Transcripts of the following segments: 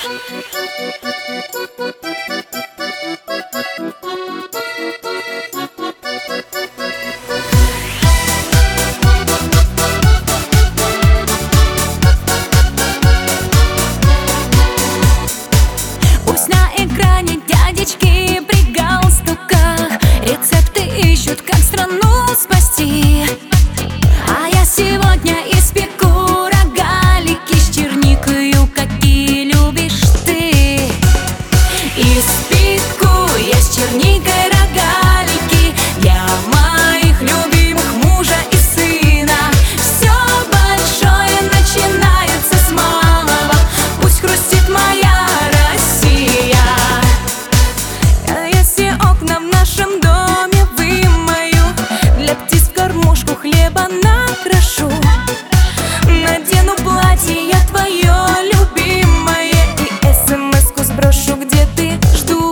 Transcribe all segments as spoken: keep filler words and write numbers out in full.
Пусть на экране дядечки при галстуках рецепты ищут, как страну спасти. А я сегодня испеку рогалики с черникою, какие любишь ты. Испеку я с черникой рогалики для моих любимых мужа и сына. Все большое начинается с малого, пусть хрустит моя Россия. А я все окна в нашем доме вымою, для птиц в кормушку хлеба накрашу. Надену платье я твое любимое и смс-ку сброшу, где ты жду.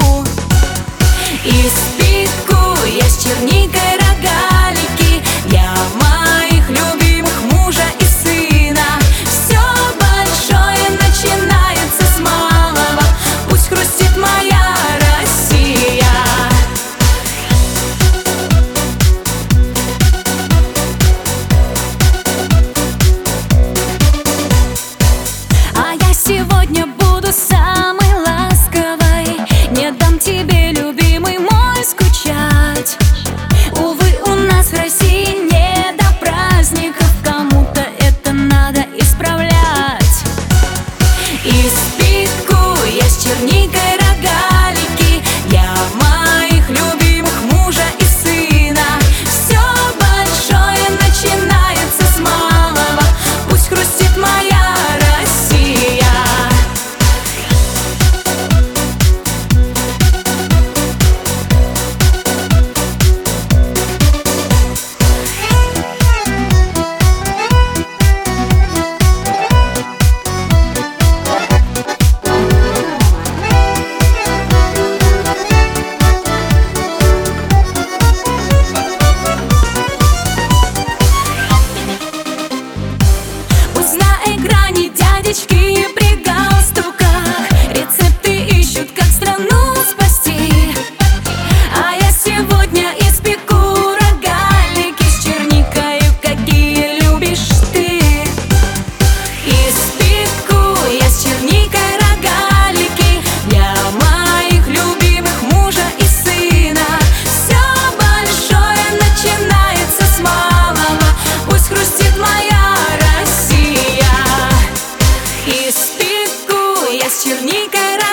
Испеку я с черникой рогалики для моих любимых мужа и сына. Все большое начинается с малого, пусть хрустит моя Россия. А я сегодня буду самой ласковой, не дам тебе, любимый мой, скучать. Увы, у нас в России не до праздников, кому-то это надо исправлять. Испеку я с черникой рогалики для моих любимых мужа и сына. Все большое начинается с малого, пусть хрустит моя Россия. Пусть на экране дядечки при галстуках рецепты ищут, как страну спасти. А я сегодня испеку рогалики с черникою, какие любишь ты. Испеку я с черникой рогалики для моих любимых мужа и сына. Все большое начинается с малого, пусть хрустит моя Россия. Испеку я с черникой рогалики